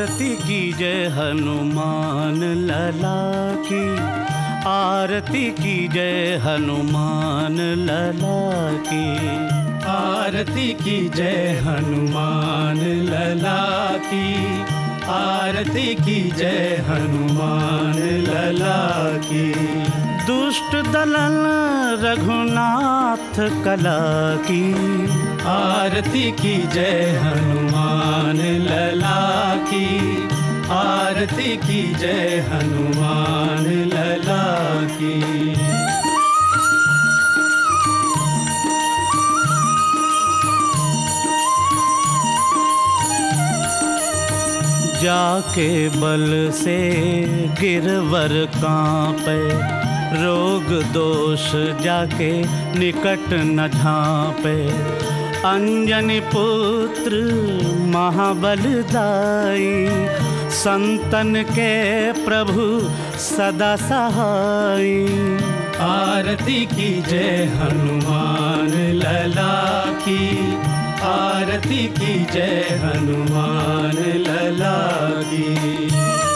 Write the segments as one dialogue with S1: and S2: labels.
S1: आरती कीजय हनुमान लला की, आरती कीजय हनुमान लला की,
S2: आरती कीजय हनुमान लला की, आरती कीजय हनुमान लला की।
S1: दुष्ट दलन रघुनाथ कला की,
S2: आरती कीजय हनुमान लला की, आरती कीजय हनुमान लला की।
S1: जाके बल से गिरवर कांपे, रोग दोष जाके निकट न झांपे। अंजनी पुत्र महाबलदाई, संतन के प्रभु सदा सहाई।
S2: आरती कीजय हनुमान लला की, आरती कीजय हनुमान लला की।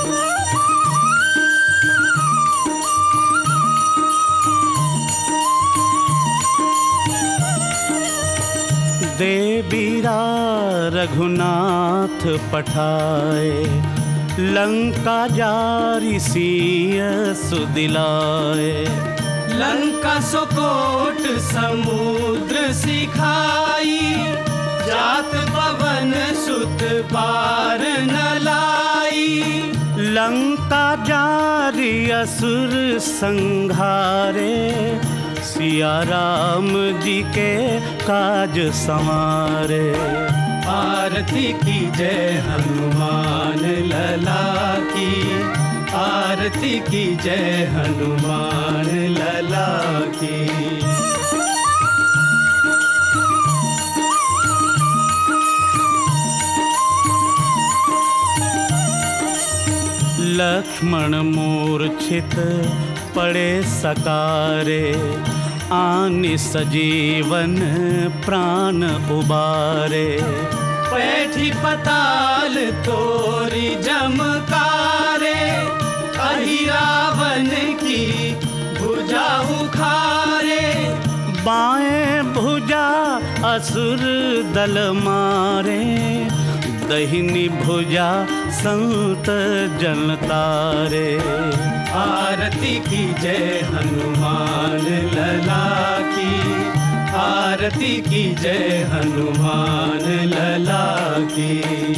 S1: दे बीरा रघुनाथ पठाए, लंका जारी सिय सुदिलाए।
S2: लंका सुकोट समुद्र सिखाई, जात पवन सुत पार न लाई।
S1: लंका जारी असुर संहारे, सिया राम जी के काज संवारे।
S2: आरती कीजय हनुमान लला की, आरती कीजय हनुमान लला की।
S1: लक्ष्मण मूर्छित पड़े सकारे, आनि सजीवन प्राण उबारे।
S2: पैठी पताल तोरी जमकारे, अहि रावण की भुजा उखारे।
S1: बाएं भुजा असुर दल मारे, दहिनी भुजा संत जन तारे।
S2: आरती कीजय हनुमान लला की, आरती कीजय हनुमान लला की।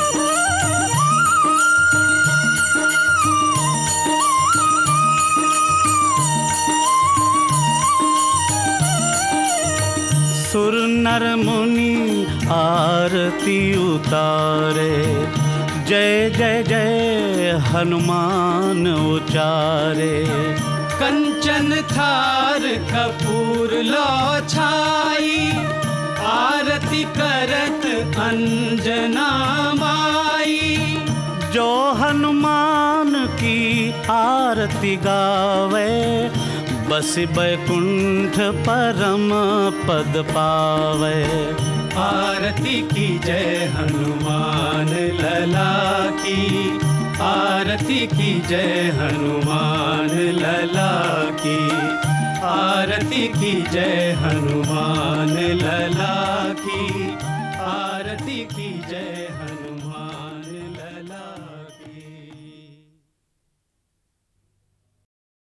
S2: सुर नर मुनि आरती उतारे, जय जय जय हनुमान उचारे। कंचन थार कपूर लो छाई, आरती करत अंजना माई।
S1: जो हनुमान की आरती गावे, बस बैकुंठ परम पद पावे।
S2: आरती कीजय हनुमान लला की, आरती कीजय हनुमान लला की, आरती कीजय हनुमान लला की, आरती कीजय